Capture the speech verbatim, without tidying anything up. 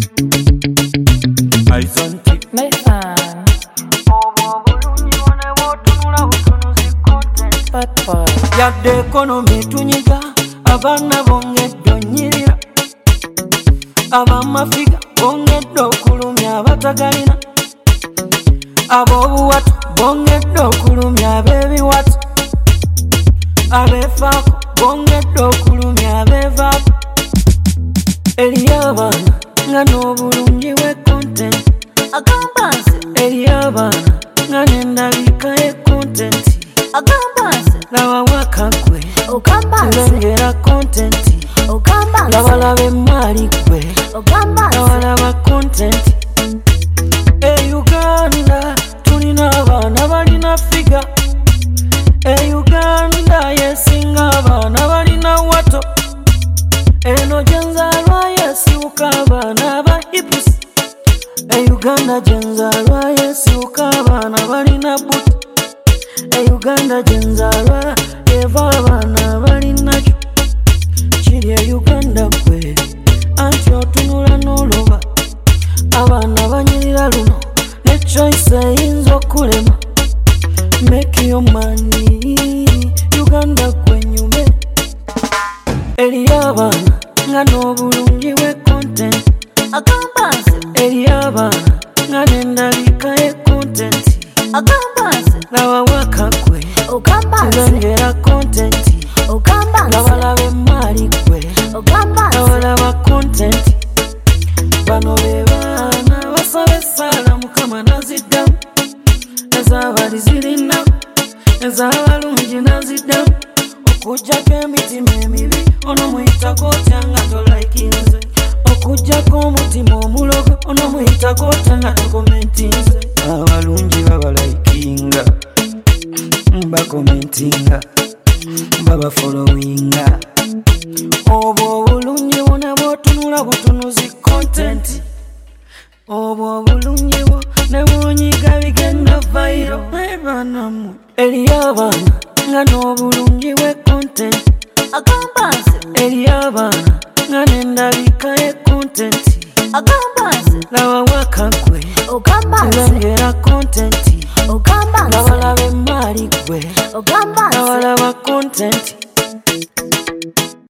Aizanti Mayfan yadde ekonomi tunyiga abaana bongedde onyirira ab'amafiga bongedde okulumya abatagalina ab'obuwatu bongedde okulumya ab'ebiwatu abeefaako bongedde okulumya abeevaako eriyo abaana nga n'obulungi bwe kontenti agamba nze eriyo abaana nga n'endabika ye kontenti agamba nze laba wakagwe ogamba nze lengera kontenti ogamba nze labalaba emaali gwe ogamba nze labalaba kontenti e Uganda tulina abaana balina figa e Uganda yesinga abaana balina wato eno gyenzaalwa yesiwuka abaana ba hipusi e Uganda gyenzaalwa yesiwuka abaana balina buti e Uganda gyenzaalwa eva abaana balina kyo kiri e Uganda gwe anti otunula n'oloba abaana banyirira luno ne choice eyinza okulema make your money Uganda gwe nyume eriyo abaana nga n'obulungi bwe kontenti agamba nze eriyo abaana nga n'endabika ye kontenti agamba nze laba wakagwe ogamba nze lengera kontenti ogamba nze labalaba emaali gwe ogamba nze labalaba kontenti bano be baana basaba essaala mukama naziddamu ez'abali zirinamu ez'abalungi naziddamu okuggyako emitima emibi ono muyitako otya nga tolaikinze okuggyako omutima omulogo ono muyitako otya nga tokomentinze abalungi babalaikinga bakomentinga babafolowinga obwo obulungi bwona bwotunula butunuzi kontenti obwo obulungi bwo ne bwonyiga bigenda vairo ebanamu eriyo abaana nga n'obulungi bwe kontenti agamba nze eriyo abaana nga n'endabika ye kontenti agamba nze laba wakagwe ogamba nze lengera kontenti ogamba nze labalaba emaali gwe ogamba nze labalaba kontenti